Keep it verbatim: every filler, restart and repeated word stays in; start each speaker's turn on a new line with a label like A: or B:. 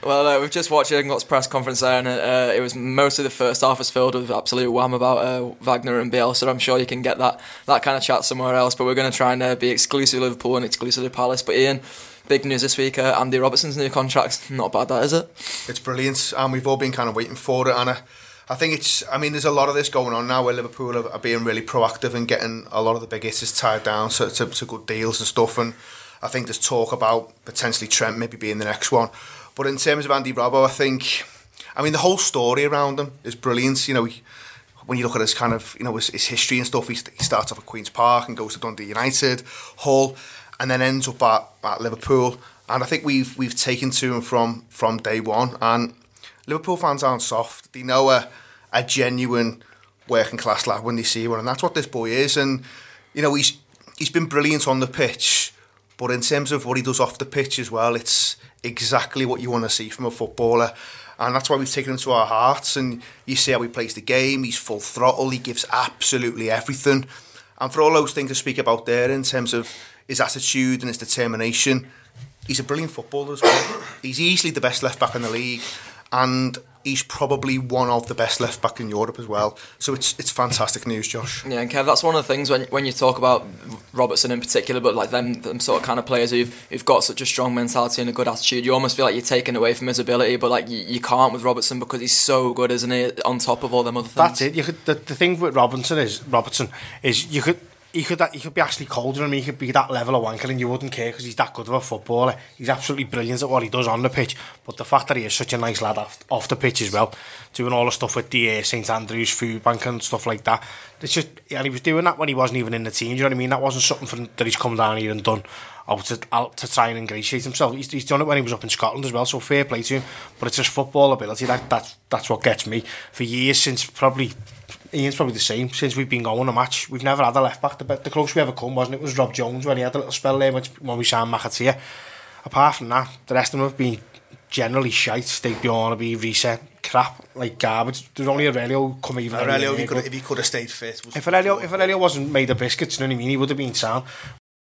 A: Well, uh, we've just watched Jurgen Klopp's press conference there, and uh, it was mostly the first half was filled with absolute wham about uh, Wagner and Bale, so I'm sure you can get that, that kind of chat somewhere else, but we're going to try and uh, be exclusive Liverpool and exclusive Palace. But Ian, big news this week, uh, Andy Robertson's new contract. Not bad, that, is it?
B: It's brilliant, and we've all been kind of waiting for it, and I, I think it's, I mean, there's a lot of this going on now where Liverpool are, are being really proactive and getting a lot of the big hitters tied down to, to, to good deals and stuff, and I think there's talk about potentially Trent maybe being the next one. But in terms of Andy Robbo, I think, I mean, the whole story around him is brilliant. You know, he, when you look at his kind of, you know, his, his history and stuff, he, he starts off at Queen's Park and goes to Dundee United, Hull, and then ends up at, at Liverpool. And I think we've we've taken to him from from day one. And Liverpool fans aren't soft. They know a, a genuine working class lad when they see one, and that's what this boy is. And you know, he's he's been brilliant on the pitch, but in terms of what he does off the pitch as well, it's exactly what you want to see from a footballer. And that's why we've taken him to our hearts. And you see how he plays the game. He's full throttle. He gives absolutely everything. And for all those things to speak about there in terms of his attitude and his determination, he's a brilliant footballer as well. He's easily the best left back in the league, and he's probably one of the best left back in Europe as well. So it's it's fantastic news, Josh.
A: Yeah, and Kev, that's one of the things when when you talk about Robertson in particular, but like them, them sort of kind of players who've, who've got such a strong mentality and a good attitude, you almost feel like you're taking away from his ability, but like you, you can't with Robertson because he's so good, isn't he, on top of all them other things.
C: That's it. You could, the, the thing with Robinson is, Robertson is you could He could he could be actually cold, you know what I mean? He could be that level of wanker and you wouldn't care because he's that good of a footballer. He's absolutely brilliant at what he does on the pitch, but the fact that he is such a nice lad off, off the pitch as well, doing all the stuff with the uh, St Andrews food bank and stuff like that, it's just, and he was doing that when he wasn't even in the team, you know what I mean? That wasn't something for, that he's come down here and done out to, out to try and ingratiate himself. He's, he's done it when he was up in Scotland as well, so fair play to him, but it's his football ability, that, that's, that's what gets me. For years, since probably Ian's probably the same, since we've been going a match, we've never had a left back. The, the closest we ever come, wasn't it, was Rob Jones when he had a little spell there when we signed McAteer. Apart from that, the rest of them have been generally shite. Steve Bjornaby, Reset, crap, like garbage. There's only Aurelio who come even.
B: Aurelio, if he, could, if he could have stayed fit.
C: If Aurelio, if Aurelio wasn't made of biscuits, you know what I mean, he would have been sound.